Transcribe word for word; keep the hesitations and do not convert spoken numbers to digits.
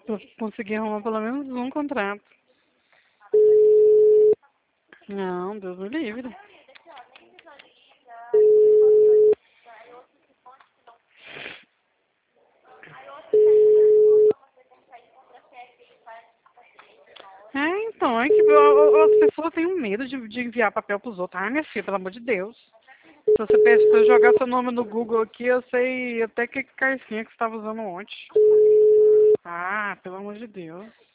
Pra conseguir arrumar pelo menos um contrato. Não, Deus me livre. É, então, é que ó, ó, as pessoas têm um medo de, de enviar papel pros outros. Ah, minha filha, pelo amor de Deus. Se você pensa, jogar seu nome no Google aqui, eu sei até que carcinha que você estava usando ontem. Ah, pelo amor de Deus.